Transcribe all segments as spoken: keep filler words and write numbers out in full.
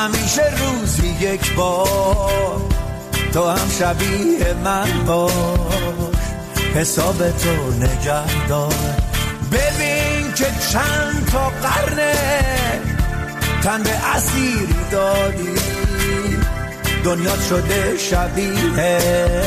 همیشه روزی یک بار تو هم شبیه من باش، حساب تو نگه دار. ببین که چند تا قرنه تن به اسیری دادی، دنیا شده شبیه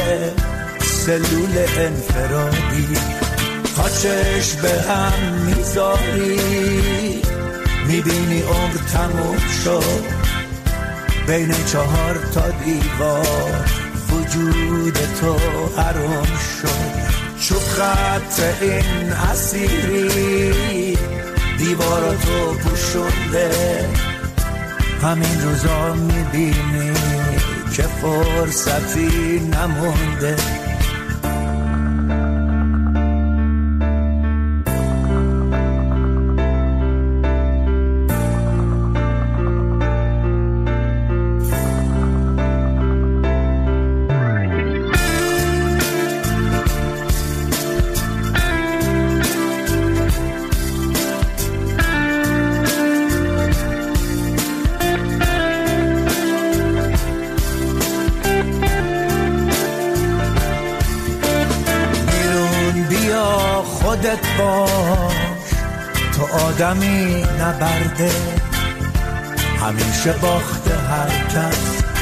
سلول انفرادی. خاچش به هم میذاری، میبینی عمر تموم شد بین چهار تا دیوار، وجود تو حرام شد. چوب خط این اسیری دیواراتو پوشونده، همین روزا میبینی که فرصتی نمونده. خودت باش، تو آدمی نبرده، همیشه باخته هر کس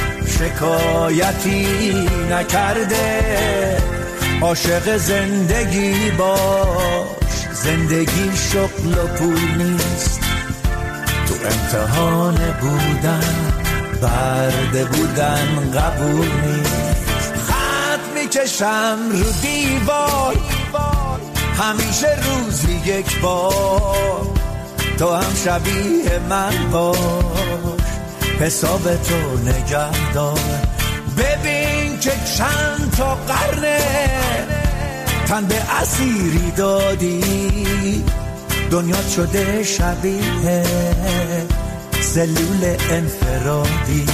شکایتی نکرده. عاشق زندگی باش، زندگی شغل و پول نیست، تو امتحان بودن برده بودن قبول نیست. خط میکشم رو دیوار، همیشه روزی یک بار تو هم شبیه من باش، حساب تو نگه دار. ببین که چند تا قرنه تن به اسیری دادی، دنیا شده شبیه سلول انفرادی.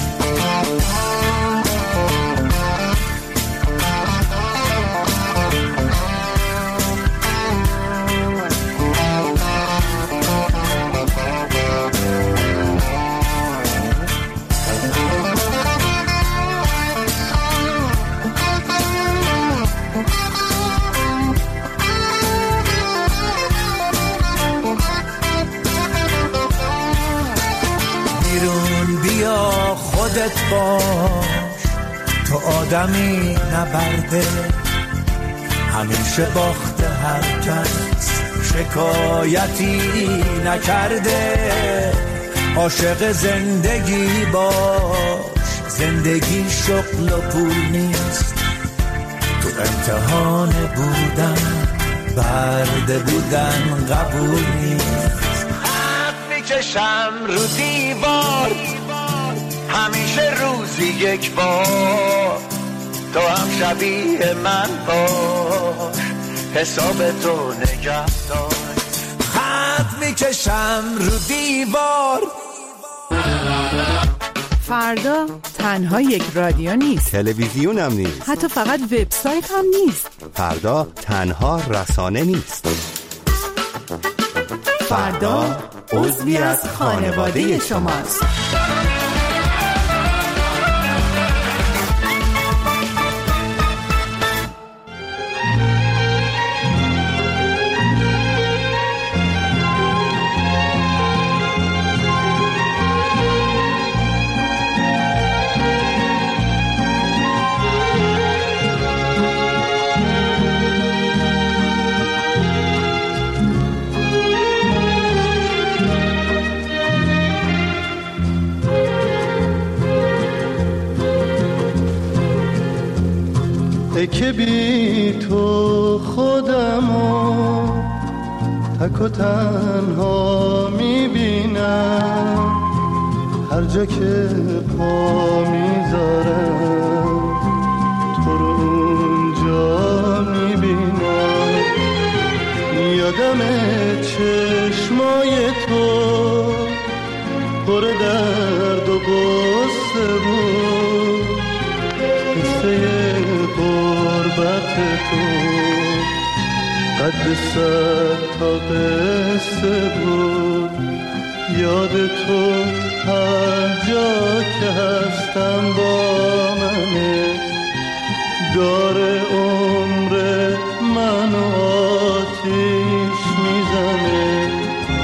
خودت باش، تو آدمی نبرده، همیشه باخته هر کس شکایتی نکرده. عاشق زندگی باش، زندگی شغل و پول نیست، تو امتحان بودن برده بودن قبول نیست. خط میکشم رو دیوار، همیشه روزی یک بار تو هم شبیه من باش، حساب تو نگه دار. خط میکشم رو دیوار. فردا تنها یک رادیو نیست، تلویزیون هم نیست، حتی فقط وبسایت هم نیست. فردا تنها رسانه نیست، فردا عضوی از خانواده شماست. که بی تو خودمو تک و تنها میبینم، هر جا که پا میذارم تو رو اونجا میبینم. یادم چشمای تو پر درد و غصه بود، قصه غربت تو قد سر تا قصه بود. یاد تو هر جا هستم با منه، داره عمر منو آتیش میزنه.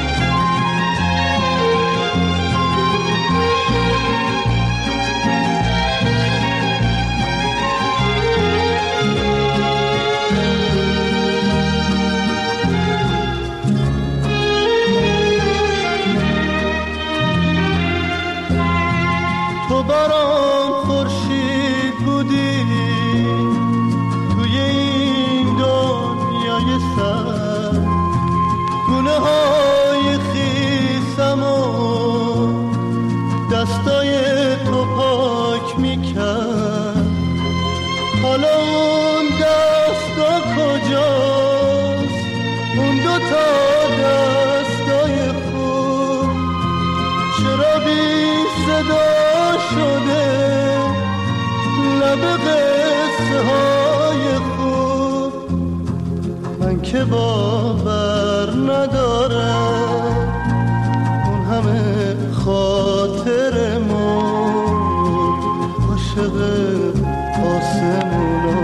تو برام خورشید بودی توی این دنیای سر، گونه های خیسم و دستای تو پاک میکرد. حالا اون دستا کجاست، اون دوتا دستای خوب چرا بی صدا شده لب قصه های خوب؟ من که باور ندارم اون همه خاطر مون عاشق آسمونا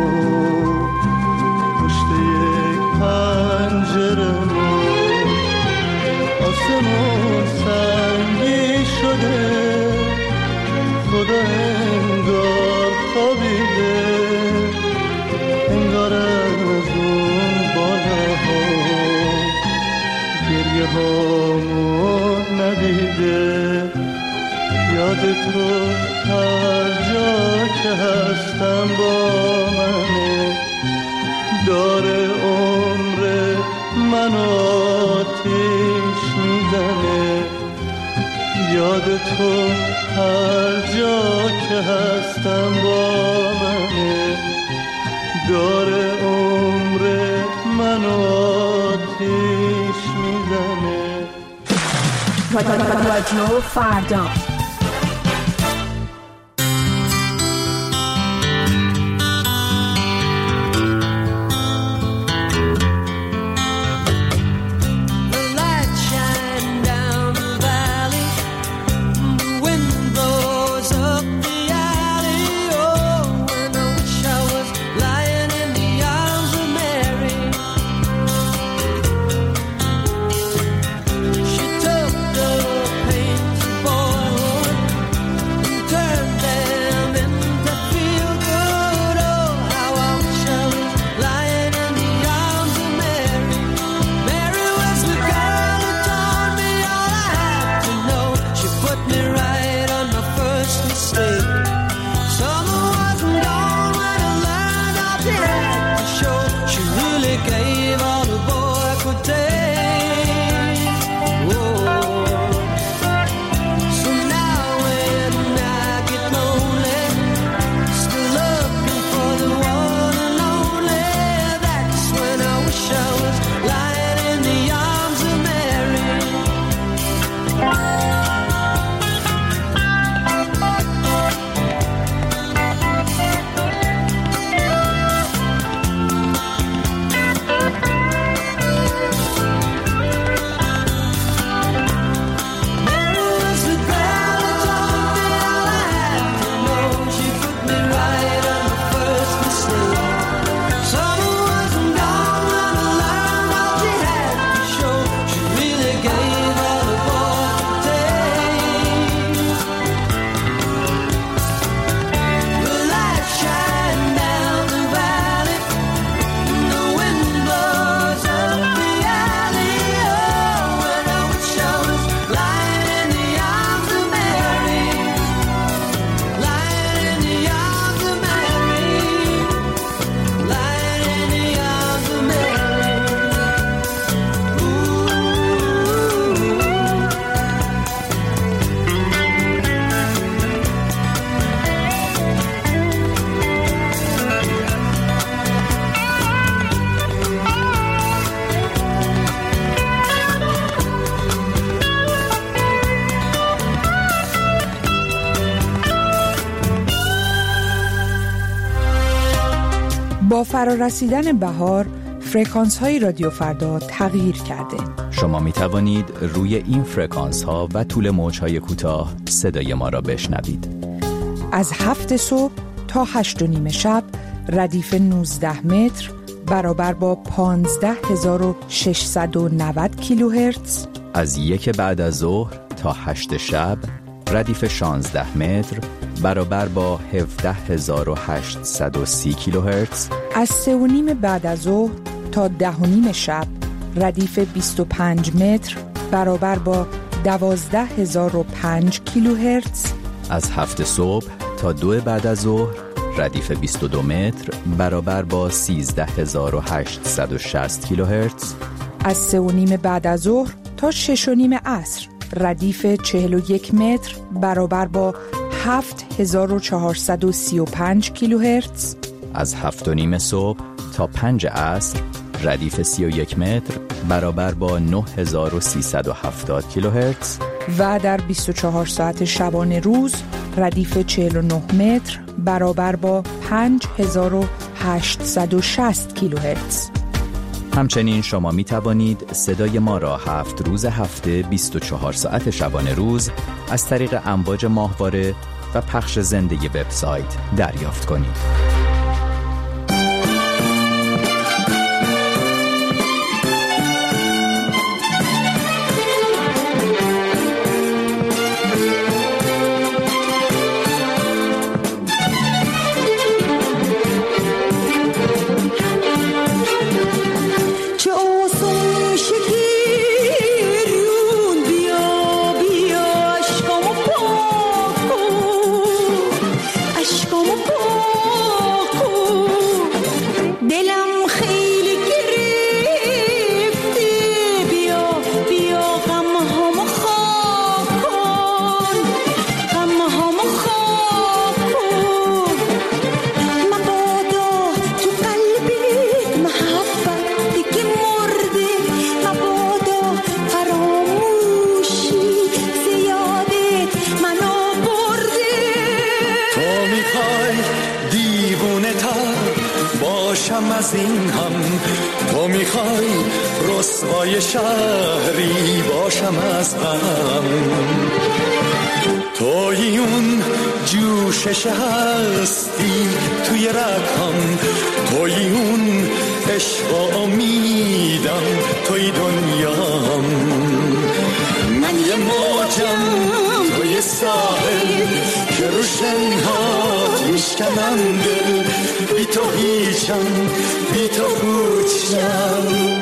پشت یک پنجره مون. آسمون سنگی شده، خدا انگار خوابیده، انگار از اون بالاها گریه هامو ندیده. یاد تو هر جا که هستم با منه، داره عمر من آتیش میزنه. یاد تو هر جا که هستم با منه، داره عمر من آتیش میزنه. رادیو فردا. با فرارسیدن بهار، فرکانس های رادیو فردا تغییر کرده. شما می توانید روی این فرکانس ها و طول موج های کوتاه صدای ما را بشنوید. از هفت صبح تا هشت و نیم شب ردیف نوزده متر برابر با پانزده هزار و ششصد و نود کیلوهرتز. از یک بعد از ظهر تا هشت شب ردیف شانزده متر برابر با هفده هزار و هشتصد و سی کیلوهرتز. از سه و نیم بعد از ظهر تا ده و نیم شب ردیف بیست و پنج متر برابر با دوازده هزار و پنج کیلوهرتز. از هفت صبح تا دو بعد از ظهر ردیف بیست و دو متر برابر با سیزده هزار و هشتصد و شصت کیلوهرتز. از سه و نیم بعد از ظهر تا شش و نیم عصر ردیف چهل و یک متر برابر با هفت هزار و چهارصد و سی و پنج کیلوهرتز. از هفت و نیم صبح تا پنج عصر ردیف سی و یک متر برابر با نه هزار و سیصد و هفتاد کیلوهرتز. و در بیست و چهار ساعت شبانه روز ردیف چهل و نه متر برابر با پنج هزار و هشتصد و شصت کیلوهرتز. همچنین شما می توانید صدای ما را هفت روز هفته بیست و چهار ساعت شبانه روز از طریق امواج ماهواره و پخش زنده وبسایت دریافت کنید. از این هم تو میخوای رسوای شهری باشم از غم، توی اون جوشش هستی توی رگم، توی اون عشق و امیدم توی دنیام. من یه موجم توی ساحل که رو شنهات میشکنم دل، بی تو هیچم بی تو پوچم.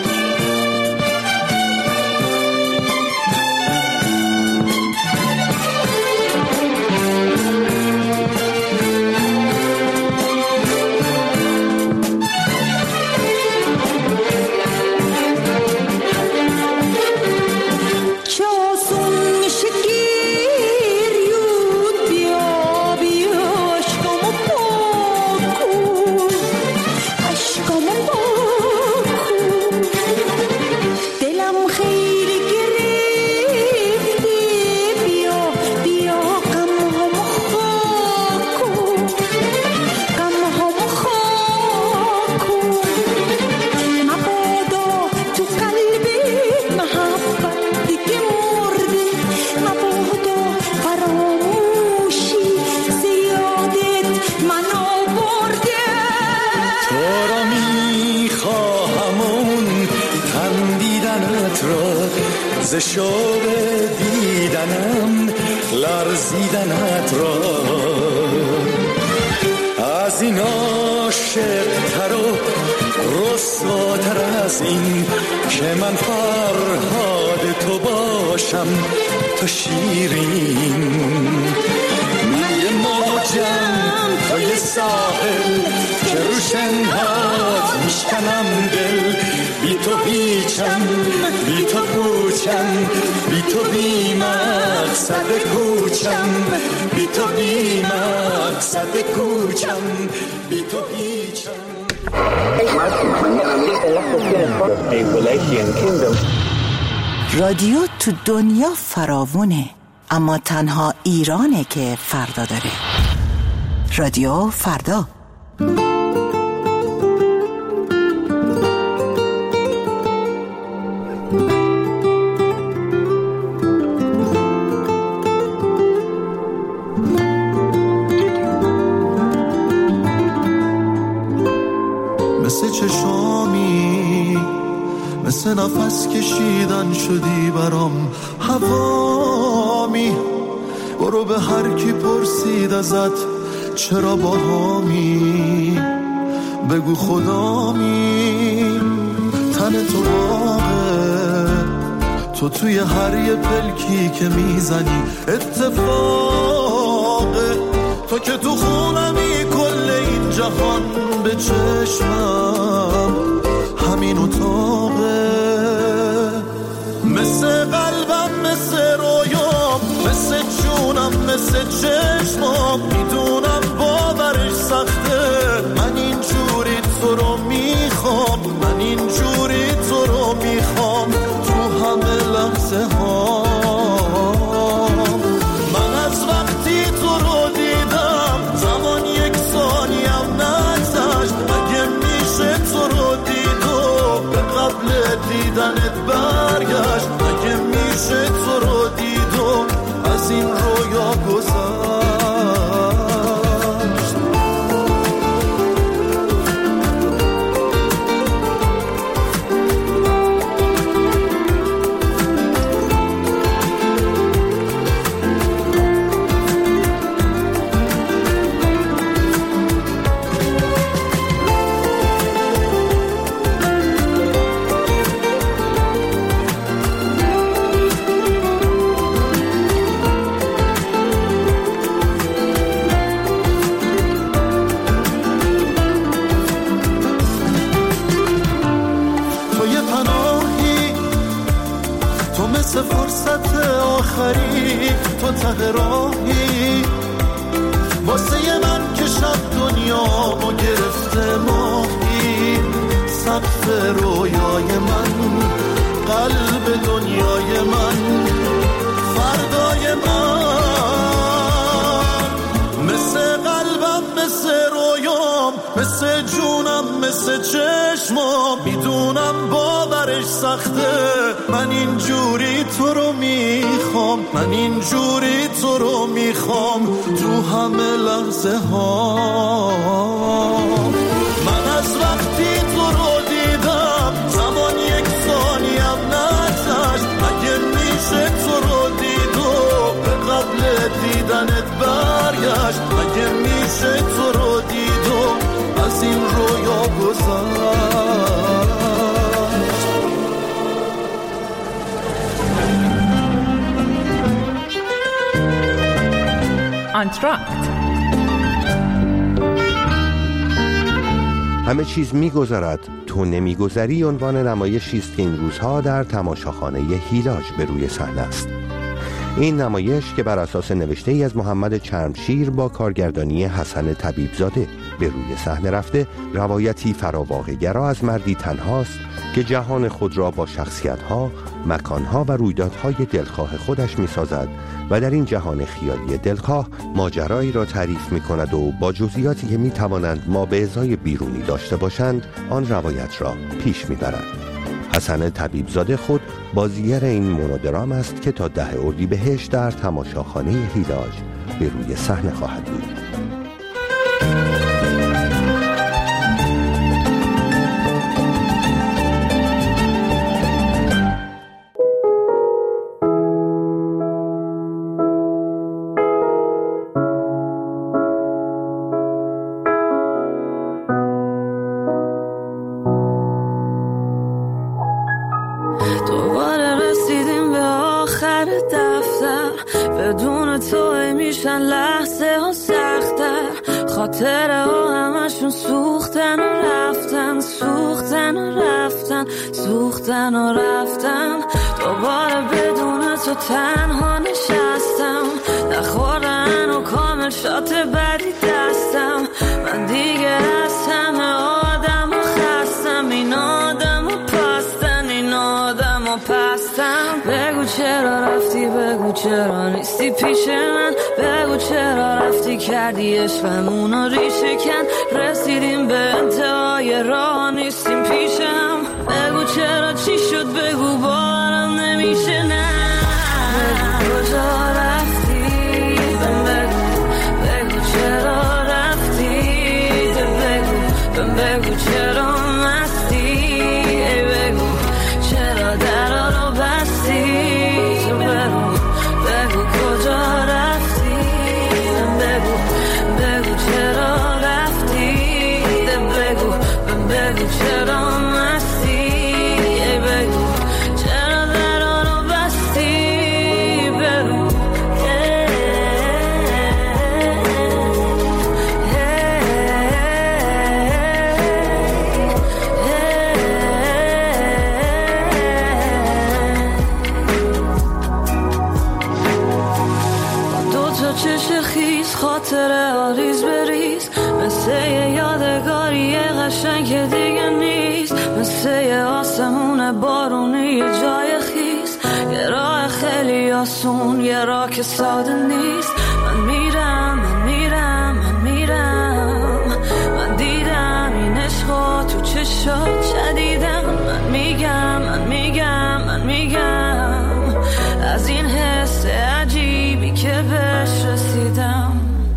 ز شوق دیدنم لرزیدنت را، از این عاشق‌تر و رسواتر از این که من فرهاد تو باشم تو شیرین. من یه موجم توی ساحل که رو شنهات میشکنم دل، بی تو هیچم بی تو پوچم، بی تو بی مقصد کوچم، بی تو بی مقصد کوچم، بی تو هیچم. رادیو تو دنیا فراوونه، اما تنها ایرانه که فردا داره. رادیو فردا. واسه نفس کشیدن شدی برام هوامی. برو به هر کی پرسید ازت چرا با هامی، بگو خدامی. تن تو باغه، تو توی هر یه پلکی که میزنی اتفاقه. تو که تو خونمی کل این جهان به چشمم همین اتاقه. مثل قلبم مثل رویام مثل جونم مثل چشمام، میدونم باورش سخته. من اینجوری تو رو میخوام، من اینجوری تو رو میخوام تو همه لحظه ها. من از وقتی تو رو دیدم زمان یک ثانیم نگذشت. اگه میشه تو رو دیدو به قبل دیدنت برگشت. اگه میشه تو رو دیدو از این رویا گذشت. مثل فرصت آخری تو ته راهی واسه من که شب دنیا ما گرفته ماهی. سقف رویای من، قلب دنیای من، فردای من. مثل قلبم مثل رویام مثل جونم مثل چشمام، میدونم باورش سخته. من اینجوری تو رو میخوام، من اینجوری تو رو میخوام تو همه لحظه ها. من از وقتی تو رو دیدم زمان یک ثانیم نگذشت. اگه میشه تو رو دیدو به قبل دیدنت برگشت. اگه میشه تو رو دیدو از این رویا گذشت. آنتراکت. همه چیز می‌گذرد تو نمی‌گذری عنوان نمایشی است که این روزها در تماشاخانه هیلاج به روی صحنه است. این نمایش که بر اساس نوشته‌ای از محمد چرمشیر با کارگردانی حسن طبیبزاده به روی صحنه رفته، روایتی فراواقع‌گرا از مردی تنهاست که جهان خود را با شخصیت‌ها، مکان‌ها و رویدادهای دلخواه خودش می‌سازد و در این جهان خیالی دلخواه ماجرایی را تعریف می‌کند و با جزئیاتی که می‌توانند ما به ازای بیرونی داشته باشند آن روایت را پیش می‌برد. حسن طبیبزاده خود بازیگر این مونودرام است که تا ده اردیبهشت در تماشاخانه هیلاج به روی صحنه خواهد بود. خاطره ها همشون سوختن و رفتن، سوختن و رفتن، سوختن و رفتن. دوباره بدون تو تنها نشستم، نخوردن و کامل شات بدی دستم. من دیگه از همه آدم و خستم، این آدم و پستن، این آدم و پستم. بگو چرا رفتی، بگو چرا نیستی پیش من، بگو چرا رفتی کردی عشقمونو ریشه کن. رسیدیم به انتهای راه نیستیم پیشم، بگو چرا چی شد، بگو باورم نمیشه. نه بگو کجا رفتی، بگو بگو چرا رفتی، بگو بگو چرا مستی، بگو چرا خاطر آریز بریز، مثل یه یادگاری قشنگ که دیگه نیست، مثل یه آسمون بارونی یه جای خیز، یه راه خیلی آسون، یه راه که ساده نیست. من میرم من میرم من میرم، من دیدم این عشقا تو چشات شدیدم. من میگم من میگم من میگم از این حس عجیبی که بهش رسیدم.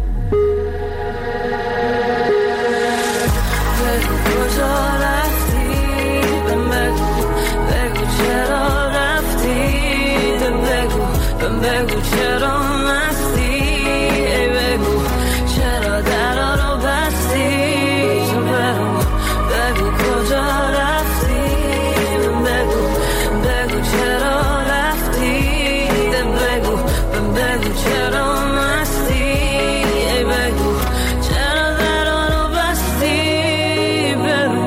بگو کجا رفتی، بگو بگو چرا رفتی، بگو بگو چرا مستی، بگو چرا درا رو بستی. تو بگو بگو کجا رفتی، بگو بگو چرا رفتی، بگو بگو چرا مستی، بگو چرا درا رو بستی. بگو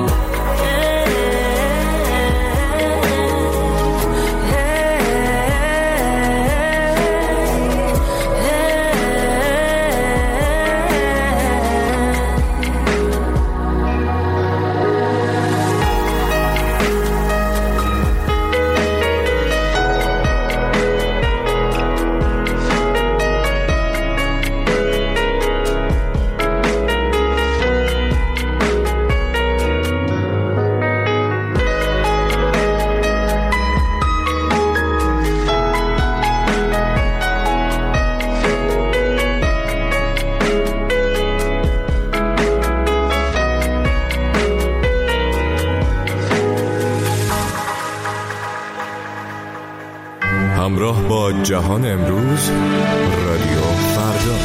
همراه با جهان امروز، رادیو فردا.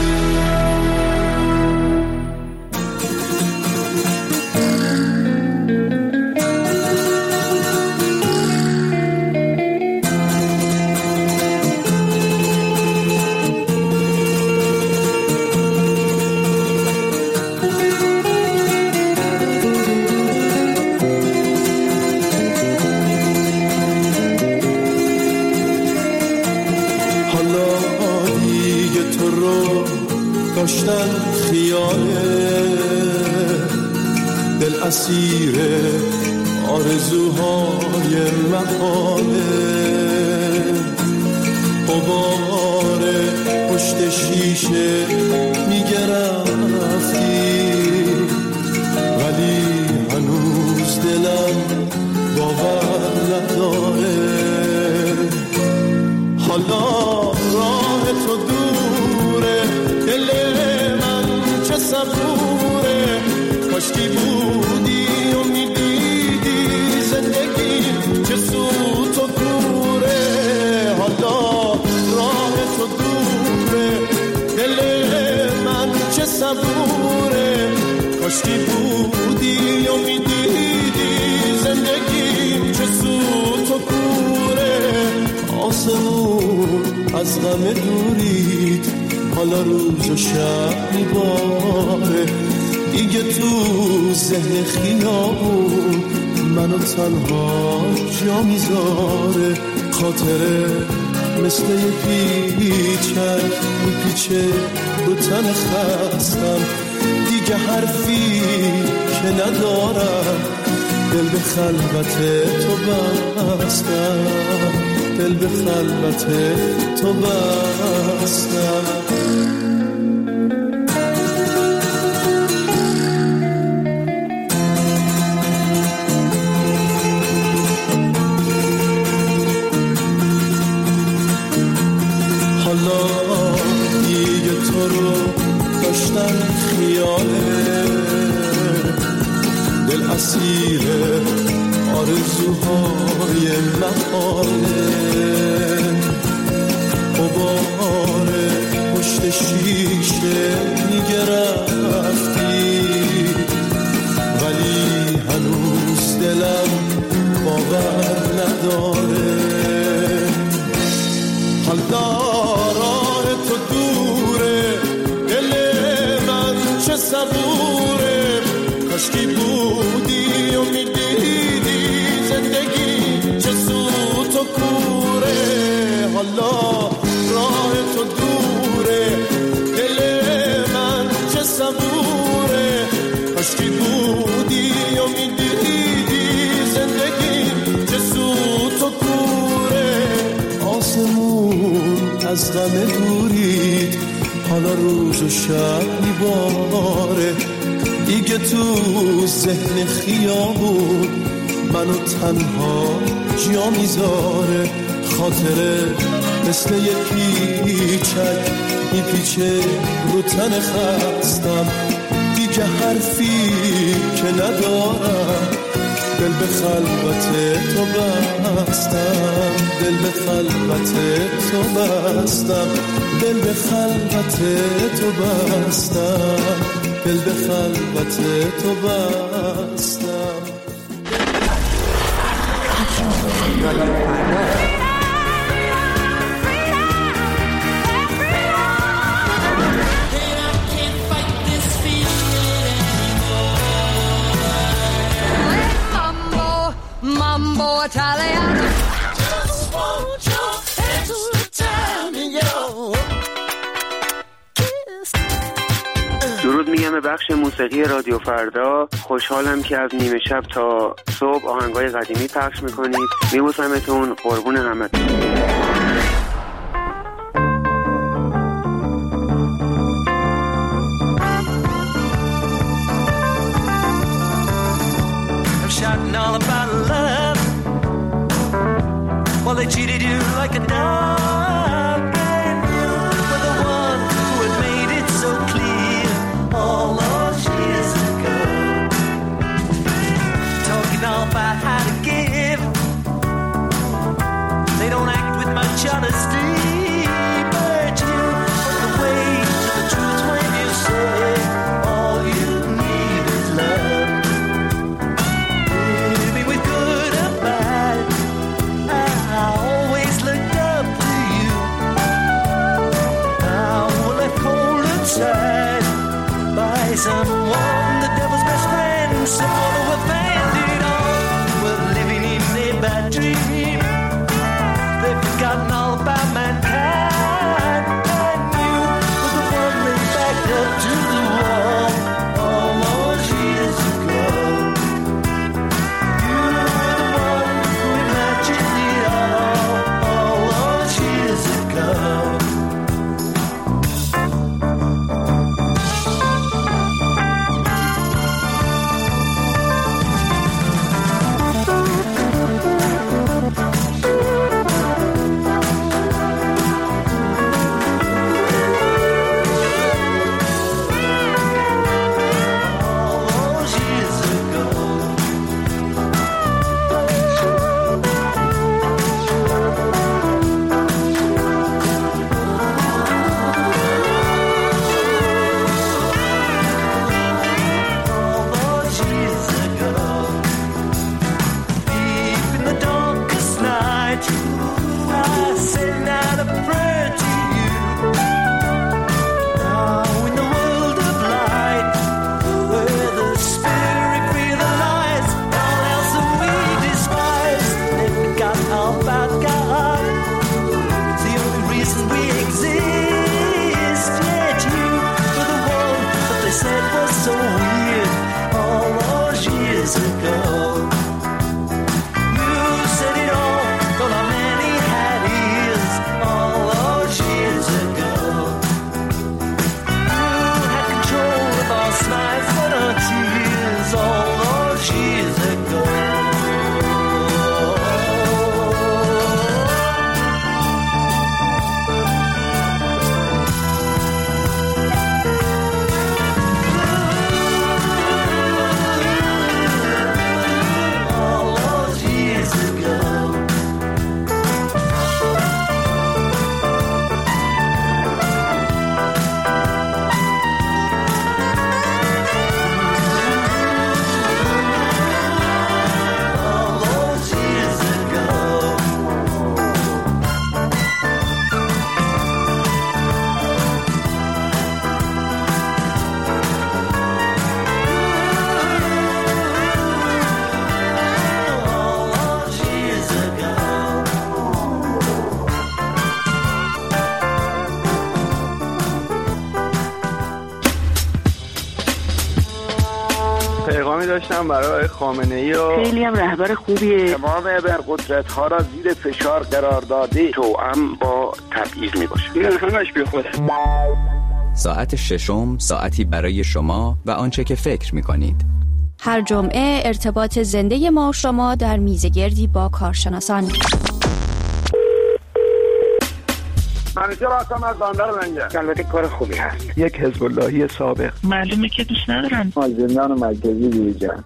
داشتن خیاله، دل اسیر آرزوهای محاله، غبار پشت شیشه میگرفتی، ولی هنوز دلم باور نداره. حالا راه تو دوره، دل من چه صبوره، کاشکی بودی و میدیدی زندگی چه سوت و کوره. حالا راه تو دوره، دل من چه صبوره، کاشکی بودی و میدیدی زندگی چه سوت و کوره. آسمون از غم دورید، حالا روز و شب میباره، دیگه تو ذهن خیابون منو تنها جا میذاره. خاطره مثل یه پیچک میپیچه رو تن خستم، دیگه حرفی که ندارم، دل به خلوت تو بستم، دل به خلوت تو بستم. حالا دیگه تو رو داشتن خیاله، دل اسیر آرزوهای محاله، غبار پشت شیشه میگرفتی، ولی هنوز دلم باور نداره. حالا راه تو دوره، دل من چه صبوره، کاشکی بودی و میدیدی زندگی چه سوت و کوره. حالا راه تو دوره، دل صبوره. کاشکی بودی و میدیدی زندگی چه سوت و کوره. آسمون از غم دورید، حالا روز و شب میباره. دیگه تو ذهن خیابون منو تنها جا میذاره. خاطره مثل یه پیچک میپیچه رو تن خستم. دیگه حرفی که ندارم، دل به خلوت تو بستم. دل به خلوت تو بستم. دل به خلوت تو بستم. دل به خلوت تو بستم. Mambo Italiano. Just want your hands to tell me yo. درود میگم به بخش موسیقی رادیو فردا. خوشحالم که از نیمه شب تا صبح آهنگای قدیمی پخش میکنید. میبوسمتون، قربون همتون. Shouting all about love, well they cheated you like a dog, and you were the one who had made it so clear all those years ago. Talking all about how to give, they don't act with much honesty, but you put the way to the truth when you say all you need is love. Someone, the devil's best friend, someone who abandoned all. We're living in a bad dream. They've forgotten all about mankind. And you were the one they backed up to the wall all those years ago. You were the one who imagined it all all those years ago. پیغامی داشتم برای خامنه‌ای و خیلی هم رهبر خوبیه. تمام ابرقدرت‌ها را زیر فشار قرار داده، توأم با تبعیض میباشه. این همش بی خوده. ساعت ششم ساعتی برای شما و آنچه که فکر می‌کنید. هر جمعه ارتباط زنده ما و شما در میزگردی با کارشناسان. منیجر هستم از بندر منجر. البته کار خوبی هست. یک حزب اللهی سابق. معلومه که دوست ندارن. ما زندان مرکزی دیجان.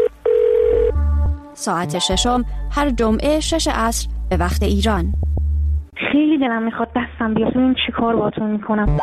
ساعت ششم هر جمعه شش عصر به وقت ایران. خیلی دلم میخواد دستم بیاد ببین چی کار باهاتون میکنم.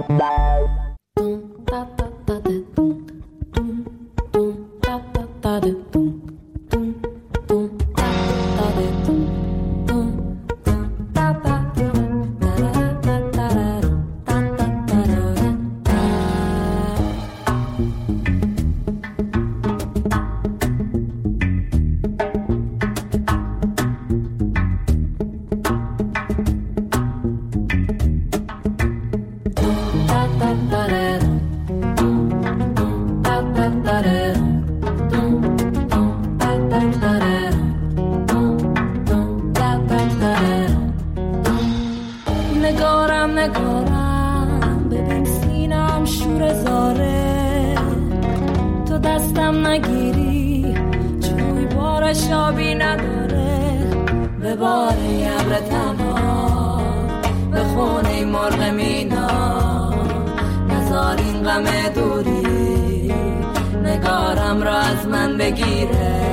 نگارم نگارم ببین سینم شور زاره، تو دستم نگیری چوی بارش آبی نداره، به بار ابر تنها به خونه مرغ مینا، نزار این غم دوری نگارم را از من بگیره.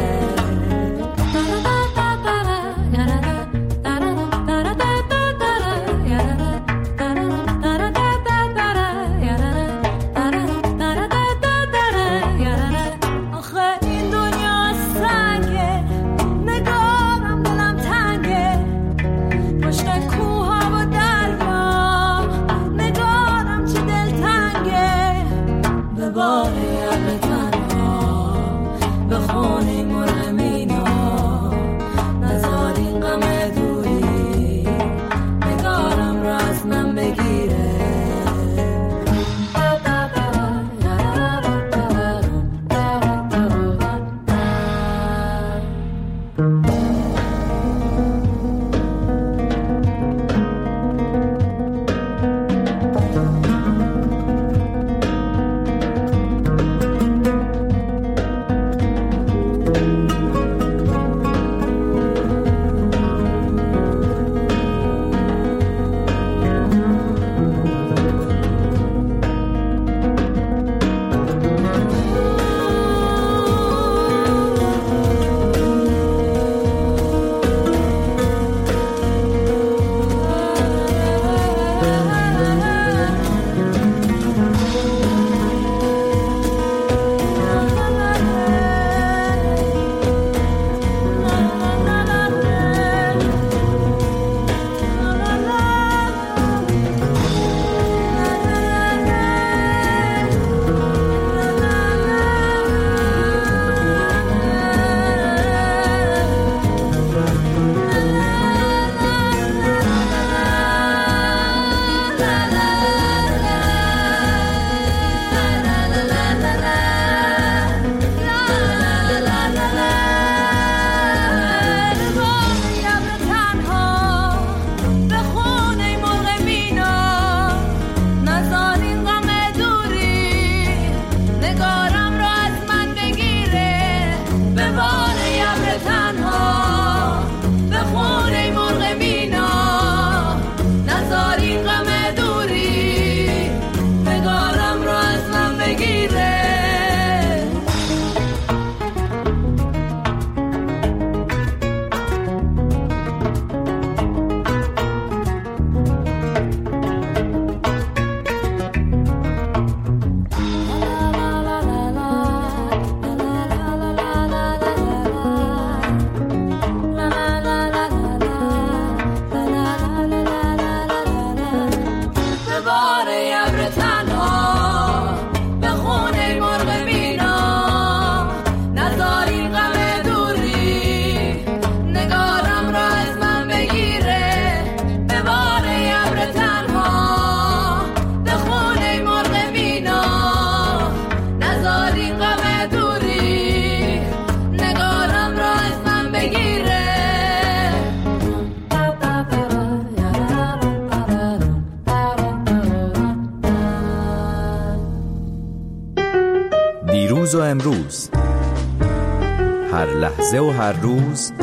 دیروز و امروز، هر لحظه و هر روز،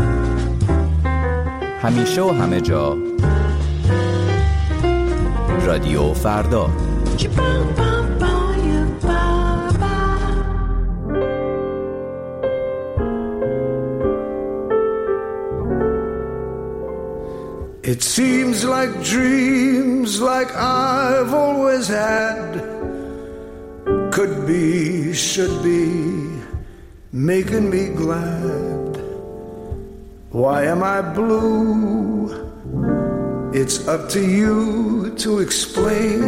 همیشه و همه جا، رادیو فردا. It seems like dreams like I've always had could be, should be, making me glad. Why am I blue? It's up to you to explain.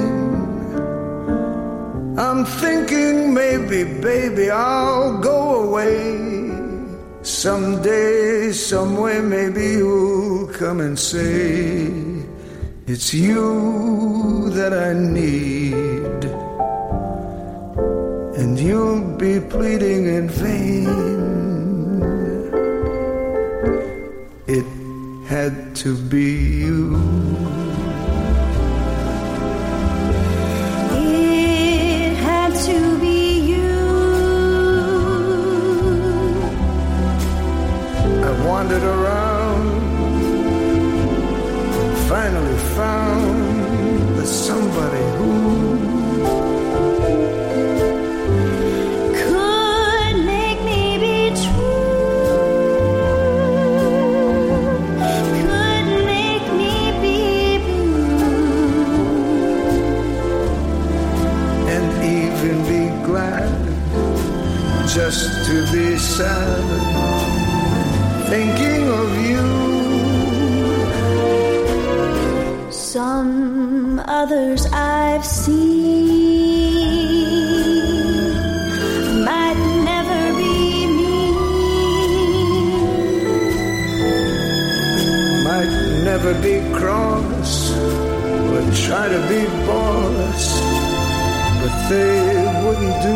I'm thinking maybe, baby, I'll go away. Someday, someway, maybe you'll come and say it's you that I need, and you'll be pleading in vain. It had to be you. It had to be you. I wandered around, finally found the somebody who could make me be true, could make me be blue, and even be glad just to be sad, thinking of you. Some others I've seen might never be me, might never be cross or try to be boss, but they wouldn't do.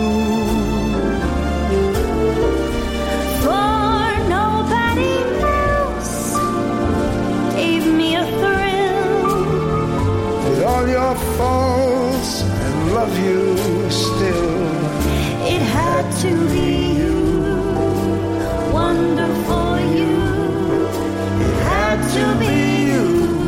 for nobody else gave me a thrill. With all your faults and love you still, It had to be you, wonderful you. It had to be you.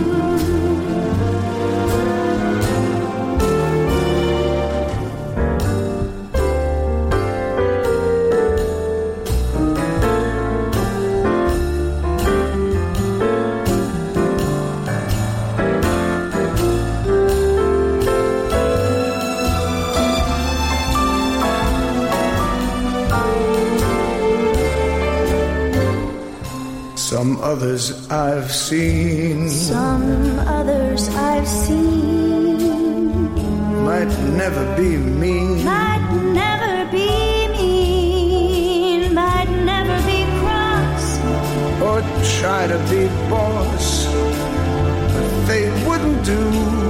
some others I've seen, some others I've seen, might never be mean, might never be mean, might never be cross, or try to be boss, but they wouldn't do.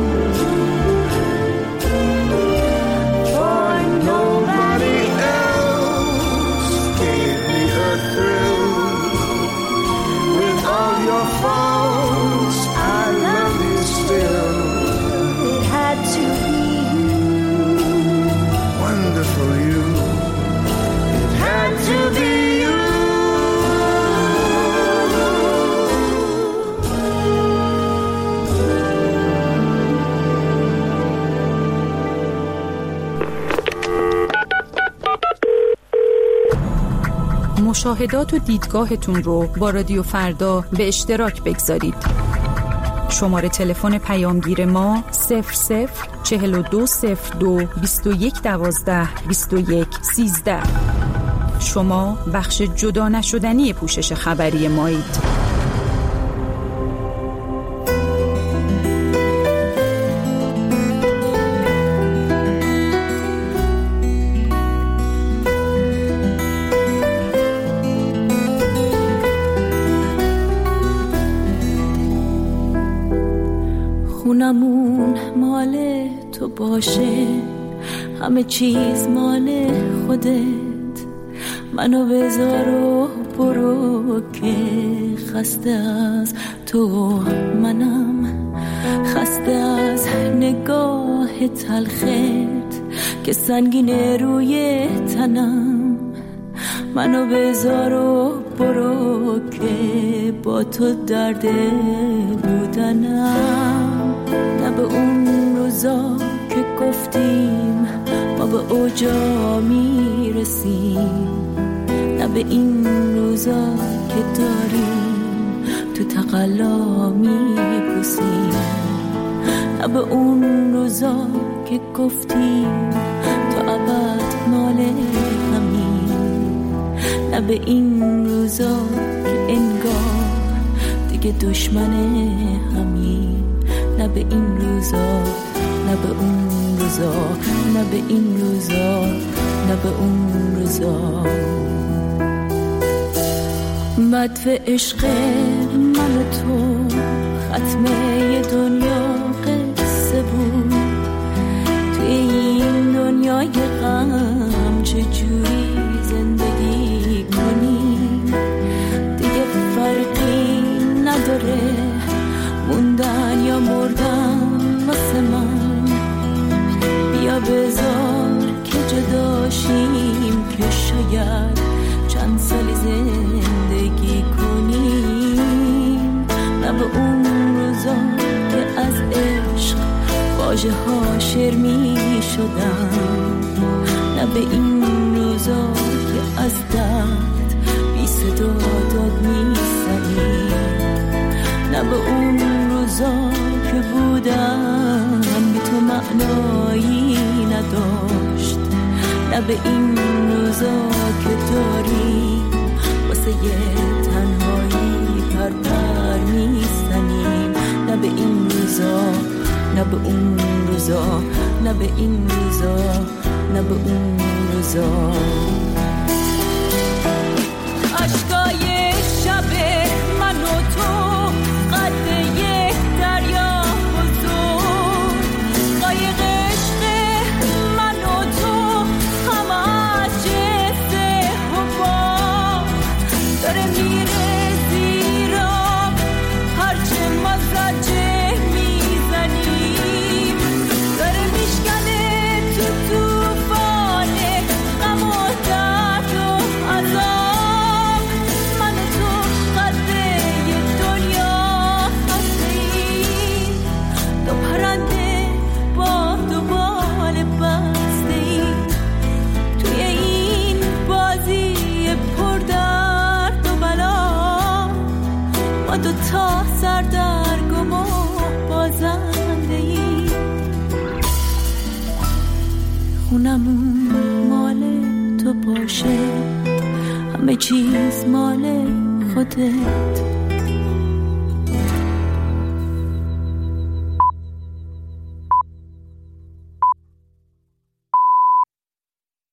For nobody else gave me a thrill. With all your faults, I love you still. It had to be you, wonderful you. It had to be you. مشاهدات و دیدگاهتون رو با رادیو فردا به اشتراک بگذارید. شماره تلفن پیامگیر ما صفر صفر چهل و دو صفر دو بیست و یک دوازده بیست و یک سیزده. شما بخش جدا نشدنی پوشش خبری مایید. خونمون مال تو باشه، همه چیز مال خودت، منو بذار و برو که خسته از تو منم، خسته از نگاه تلخت که سنگینه روی تنم، منو بذار و برو که با تو درد بودنم. نه به اون روزا که گفتیم ما به اوجا میرسیم، نه به این روزا که داریم تو تقلا میپوسیم، نه به اون روزا که گفتیم تو ابد مال همین، نه به این روزا که انگار دیگه دشمن همین، نه به این روزا، نه به اون روزا، نه به این روزا، نه به اون روزا. مدفع عشق من و تو ختمه دنیا قصه بود، توی این دنیای غم چجوری زندگی کنی؟ دیگه فرقی نداره موندن یا مردن واسه من، بیا بذار که جداشیم که شاید چند سالی زندگی کنیم. نه به اون روزا که از عشق واژه ها شعر می شدن، نه به این روزا که از درد بی صدا داد می زنیم، نه به اون روزا که بودن بی تو معنایی نداشت، نه به این روزا که داریم واسه یه تنهایی پرپر میزنیم، نه به این روزا، نه به اون روزا، نه به این روزا، نه به اون روزا. عشقای شب من و تو قد یک دریا بزرگ، قایق عشق من و تو هم از جنس حباب داره میره زیرا، هرچه ما زجه میزنیم داره میشکنه تو توفان غم و درد و عذاب. من و تو قده دنیا هستیم، دو پرنده با دو بال بستیم توی این بازی پر درد و بلا. ما دو تا سردرگم و بازنده ایم، خونمون مال تو باشه، همه چیز مال خودت،